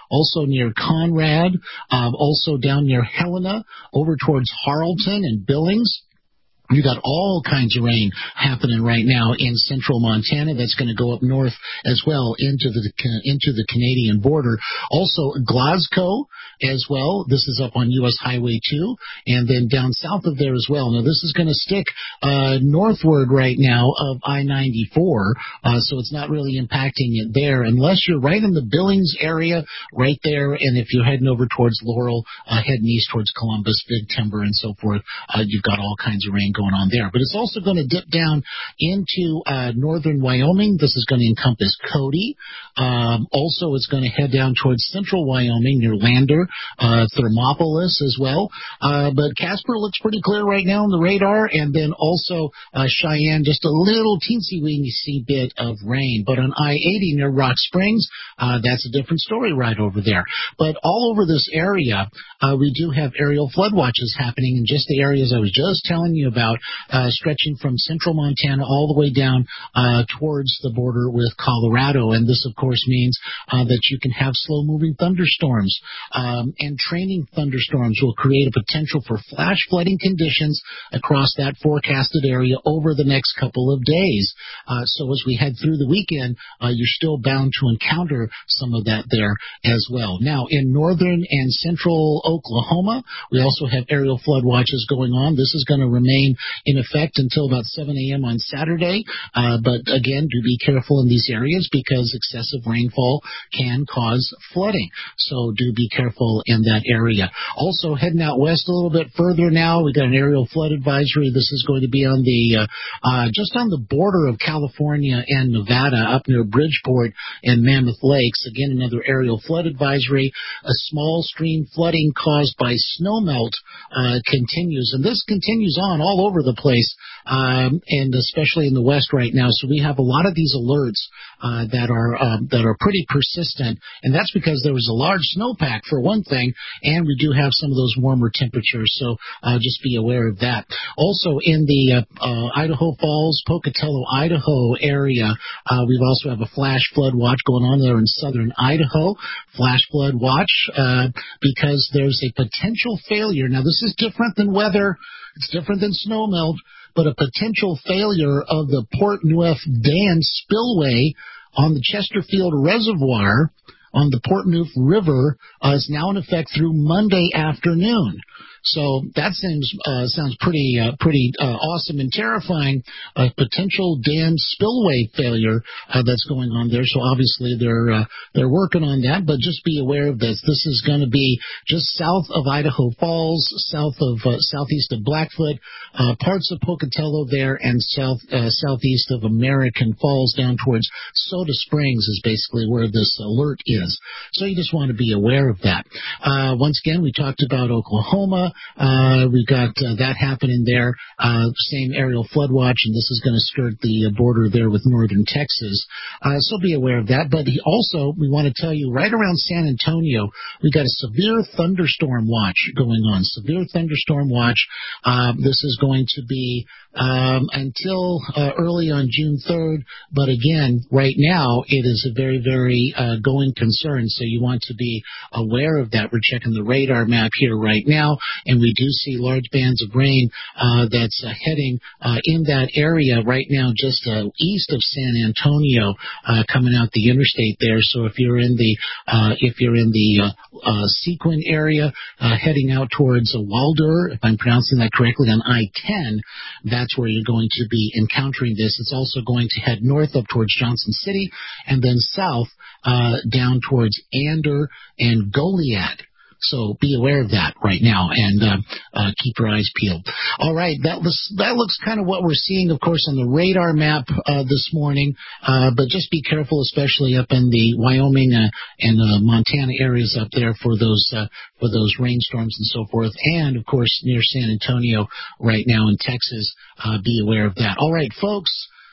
also near Conrad, um, also down near Helena, over towards Harleton and Billings. You got all kinds of rain happening right now in central Montana. That's going to go up north as well into the into the Canadian border. Also, Glasgow as well. This is up on U S Highway two, and then down south of there as well. Now, this is going to stick uh, northward right now of I ninety-four, uh, so it's not really impacting it there unless you're right in the Billings area right there, and if you're heading over towards Laurel, uh, heading east towards Columbus, Big Timber, and so forth, uh, you've got all kinds of rain going on there. But it's also going to dip down into uh, northern Wyoming. This is going to encompass Cody. Um, also, it's going to head down towards central Wyoming near Lander, uh, Thermopolis as well. Uh, but Casper looks pretty clear right now on the radar. And then also uh, Cheyenne, just a little teensy-weensy bit of rain. But on I eighty near Rock Springs, uh, that's a different story right over there. But all over this area, uh, we do have aerial flood watches happening in just the areas I was just telling you about. Uh, stretching from central Montana all the way down uh, towards the border with Colorado. And this, of course, means uh, that you can have slow-moving thunderstorms. Um, and training thunderstorms will create a potential for flash flooding conditions across that forecasted area over the next couple of days. Uh, so as we head through the weekend, uh, you're still bound to encounter some of that there as well. Now, in northern and central Oklahoma, we also have aerial flood watches going on. This is going to remain in effect until about seven a.m. on Saturday. Uh, but again, do be careful in these areas because excessive rainfall can cause flooding. So do be careful in that area. Also, heading out west a little bit further now, we got an aerial flood advisory. This is going to be on the uh, uh, just on the border of California and Nevada, up near Bridgeport and Mammoth Lakes. Again, another aerial flood advisory. A small stream flooding caused by snowmelt uh, continues, and this continues on all over the place, um, and especially in the west right now. So we have a lot of these alerts uh, that are um, that are pretty persistent, and that's because there was a large snowpack for one thing, and we do have some of those warmer temperatures. So uh, just be aware of that. Also in the uh, uh, Idaho Falls, Pocatello, Idaho area, uh, we also have a flash flood watch going on there in southern Idaho. Flash flood watch uh, because there's a potential failure. Now this is different than weather. It's different than snowmelt, but a potential failure of the Port Neuf Dam spillway on the Chesterfield Reservoir on the Port Neuf River uh, is now in effect through Monday afternoon. So that seems uh, sounds pretty uh, pretty uh, awesome and terrifying. A potential dam spillway failure uh, that's going on there. So obviously they're uh, they're working on that. But just be aware of this. This is going to be just south of Idaho Falls, south of uh, southeast of Blackfoot, uh, parts of Pocatello there, and south uh, southeast of American Falls down towards Soda Springs is basically where this alert is. So you just want to be aware of that. Uh, once again, we talked about Oklahoma. Uh, we've got uh, that happening there. Uh, same aerial flood watch, and this is going to skirt the uh, border there with northern Texas. Uh, so be aware of that. But he also, we want to tell you, right around San Antonio, we got a severe thunderstorm watch going on. Severe thunderstorm watch. Uh, this is going to be um, until uh, early on June third. But again, right now, it is a very, very uh, going concern. So you want to be aware of that. We're checking the radar map here right now. And we do see large bands of rain uh, that's uh, heading uh, in that area right now, just uh, east of San Antonio, uh, coming out the interstate there. So if you're in the uh, if you're in the uh, uh, Sequin area, uh, heading out towards uh, Walder, if I'm pronouncing that correctly, on I ten, that's where you're going to be encountering this. It's also going to head north up towards Johnson City, and then south uh, down towards Ander and Goliad. So be aware of that right now, and uh, uh, keep your eyes peeled. All right, that looks that looks kind of what we're seeing, of course, on the radar map uh, this morning. Uh, but just be careful, especially up in the Wyoming uh, and uh, Montana areas up there for those uh, for those rainstorms and so forth. And of course, near San Antonio right now in Texas, uh, be aware of that. All right, folks.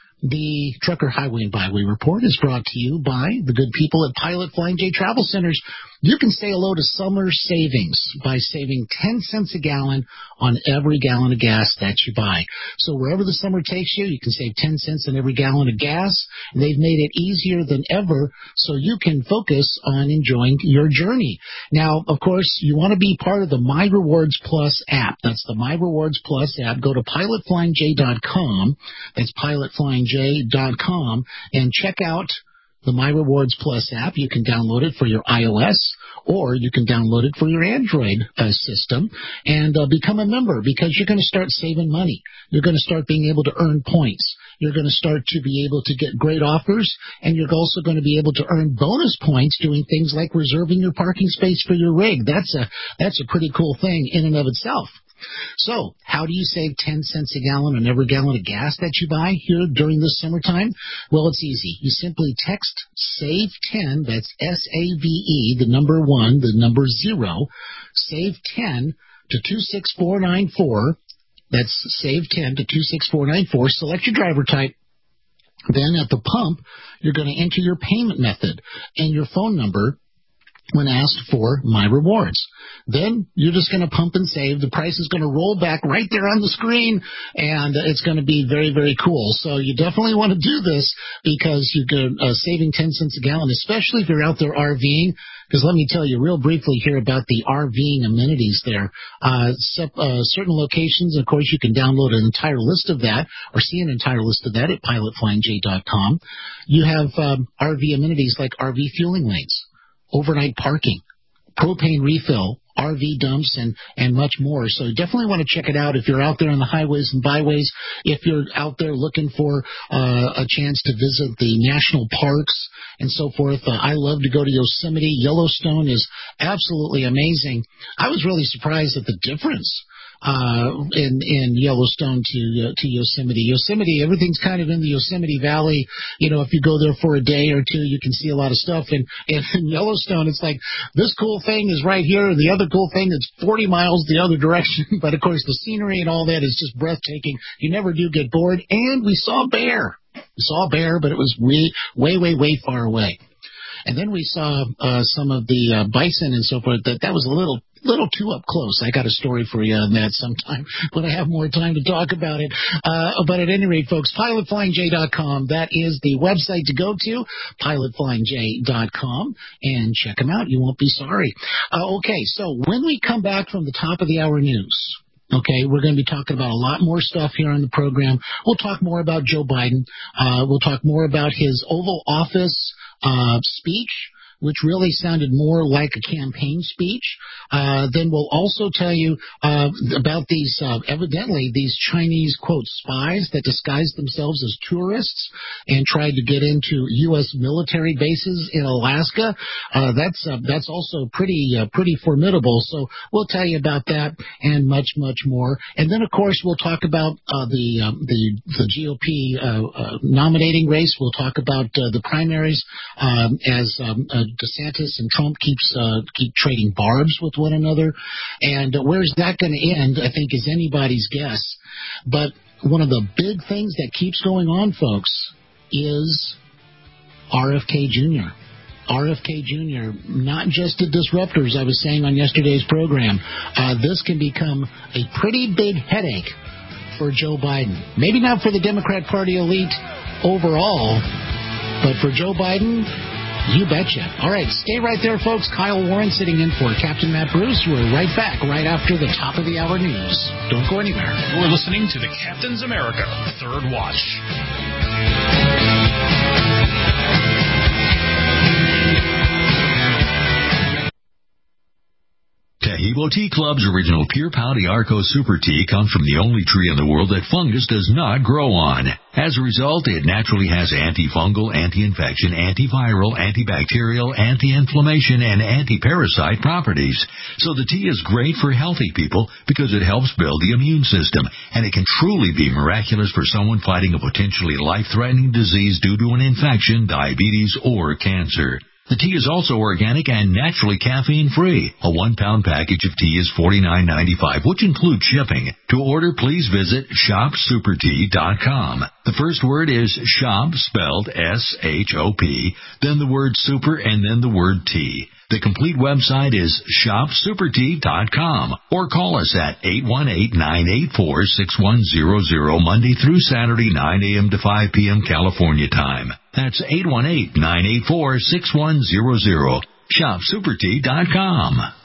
The Trucker Highway and Byway Report is brought to you by the good people at Pilot Flying J Travel Centers. You can say hello to summer savings by saving ten cents a gallon on every gallon of gas that you buy. So wherever the summer takes you, you can save ten cents on every gallon of gas. And they've made it easier than ever so you can focus on enjoying your journey. Now, of course, you want to be part of the My Rewards Plus app. That's the My Rewards Plus app. Go to pilot flying j dot com. That's pilot flying j dot com and check out the My Rewards Plus app. You can download it for your iOS or you can download it for your Android uh, system and uh, become a member because you're going to start saving money. You're going to start being able to earn points. You're going to start to be able to get great offers, and you're also going to be able to earn bonus points doing things like reserving your parking space for your rig. That's a that's a pretty cool thing in and of itself. So, how do you save ten cents a gallon on every gallon of gas that you buy here during the summertime? Well, it's easy. You simply text save ten, that's S A V E, the number one, the number zero, save ten to two six four nine four. That's save ten to two six four nine four. Select your driver type. Then at the pump, you're going to enter your payment method and your phone number when asked for My Rewards. Then you're just going to pump and save. The price is going to roll back right there on the screen, and it's going to be very, very cool. So you definitely want to do this because you're uh, saving ten cents a gallon, especially if you're out there RVing. Because let me tell you real briefly here about the RVing amenities there. Uh, sep- uh, certain locations, of course, you can download an entire list of that or see an entire list of that at pilot flying j dot com. You have um, R V amenities like R V fueling lanes, overnight parking, propane refill, R V dumps, and, and much more. So you definitely want to check it out if you're out there on the highways and byways, if you're out there looking for uh, a chance to visit the national parks and so forth. Uh, I love to go to Yosemite. Yellowstone is absolutely amazing. I was really surprised at the difference Uh, in, in Yellowstone to, uh, to Yosemite. Yosemite, everything's kind of in the Yosemite Valley. You know, if you go there for a day or two, you can see a lot of stuff. And, and in Yellowstone, it's like, this cool thing is right here, and the other cool thing is forty miles the other direction. But, of course, the scenery and all that is just breathtaking. You never do get bored. And we saw a bear. We saw a bear, but it was way, way, way, way far away. And then we saw uh, some of the uh, bison and so forth. That that was a little little too up close. I got a story for you on that sometime when I have more time to talk about it. Uh, but at any rate, folks, pilot flying j dot com, that is the website to go to, pilot flying j dot com, and check them out. You won't be sorry. Uh, okay, so when we come back from the top of the hour news, okay, we're going to be talking about a lot more stuff here on the program. We'll talk more about Joe Biden. Uh, we'll talk more about his Oval Office uh, speech, which really sounded more like a campaign speech. Uh, then we'll also tell you uh, about these, uh, evidently, these Chinese, quote, spies that disguised themselves as tourists and tried to get into U S military bases in Alaska. Uh, that's uh, that's also pretty uh, pretty formidable. So we'll tell you about that and much, much more. And then, of course, we'll talk about uh, the, um, the the G O P uh, uh, nominating race. We'll talk about uh, the primaries um, as um, uh, DeSantis and Trump keeps uh, keep trading barbs with one another, and uh, where's that going to end, I think, is anybody's guess. But one of the big things that keeps going on, folks, is R F K Junior R F K Junior, not just a disruptor, as I was saying on yesterday's program. Uh, this can become a pretty big headache for Joe Biden. Maybe not for the Democrat Party elite overall, but for Joe Biden, you betcha. All right, stay right there, folks. Kyle Warren sitting in for Captain Matt Bruce. We're right back right after the top of the hour news. Don't go anywhere. You're listening to the Captain's America Third Watch. Taheebo Tea Club's original Pure Pau d'Arco Super Tea comes from the only tree in the world that fungus does not grow on. As a result, it naturally has antifungal, anti-infection, antiviral, antibacterial, anti-inflammation, and anti-parasite properties. So the tea is great for healthy people because it helps build the immune system, and it can truly be miraculous for someone fighting a potentially life-threatening disease due to an infection, diabetes, or cancer. The tea is also organic and naturally caffeine-free. A one-pound package of tea is forty-nine ninety-five, which includes shipping. To order, please visit shop super tea dot com. The first word is shop, spelled S H O P, then the word super, and then the word tea. The complete website is shop super tea dot com or call us at eight one eight, nine eight four, six one zero zero Monday through Saturday, nine a.m. to five p.m. California time. That's eight one eight, nine eight four, six one zero zero. shop super tea dot com.